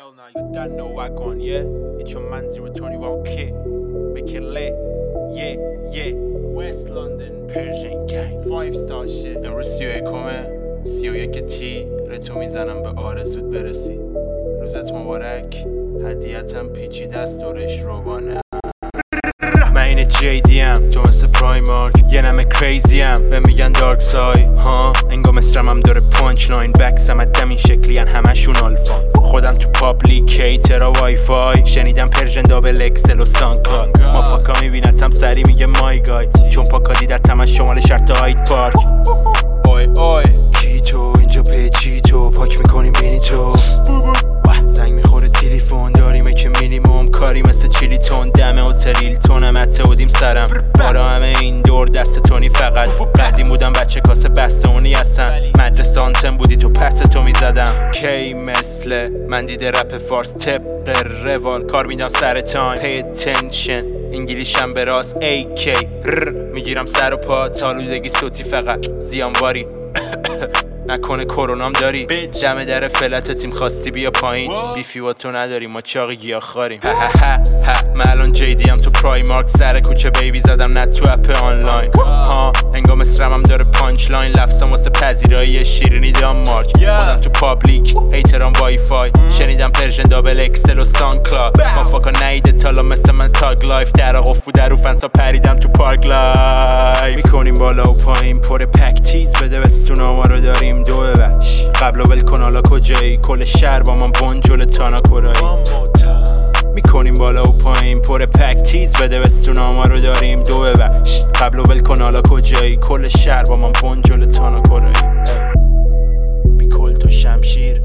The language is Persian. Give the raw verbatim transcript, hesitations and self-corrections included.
Hell no, you don't know what gone, yeah? It's your man zero twenty-one kid. Make it lit, yeah, yeah. West London, Persian gang, five star shit. امروز سی و یکمه سی و یک تی رتو میزنم به آرزوت برسی. روزت مبارک، هدیه‌تم پیچیده است دورش روبانه. من این جی دی ام تو مثل پرایمارک یه نمه کریزی ام به میگن دارک سای ها انگا مصرمم داره پانچ لاین بکسم ادم این شکلی ان همشون آلفان خودم تو پابلیک کیتر و وای فای شنیدم پرژن دابل اکسل و سانکلاد مافاکا میبینتم سری میگه مای گای چون پاکا دیدتم از شمال شرط هاید پارک اوی اوی کی تو اینجا پیچی تو پاک میکنیم بینی تو زنگ میخوره تلفن داریم که مینیموم کاری مثل چیلی تون دمه و تریل تونم اته بودیم سرم بارا همه این دور دست تونی فقط قدیم بودم بچه کاسه بسته اونی هستن مدرسه آنتن بودی تو پس تو میزدم کی مثل من دیده رپ فارس طبق روال کار میدم سر تایم پی اتنشن انگلیشم به راست ای کی میگیرم سر و پا تالودگی صوتی فقط زیانواری نکنه کرونام داری دم در فلت تیم خواستی بیا پایین بیفی با تو نداریم ما چاقی گیاه خاریم ها ها ها ها من الان جی دی ام تو پرایمارک سر کوچه بیبی زدم نه تو اپ آنلاین ها انگا مصرمم داره پانچ لاین لفظم واسه پذیرایی شیرینی دانمارک خودم تو پابلیک هیترام وای فای شنیدم پرژن دابل اکسل و سانکلاد مافاکا نیده تالا مثل من تاگ لایف در قفو در رو فنسا پریدم تو پارک لایف میکنیم بالا و پایین پر پک تیز بده بستونا ما رو داریم دو ببش قبل و ول کن حالا کجایی کل شهر با من بنجل تانا کرایی میکنیم بالا و پایین پر پک تیز بده بستونا ما رو داریم دو ببش قبل و ول کن حالا کجایی کل شهر با من بنجل تانا کرایی بی کل تو شمشیر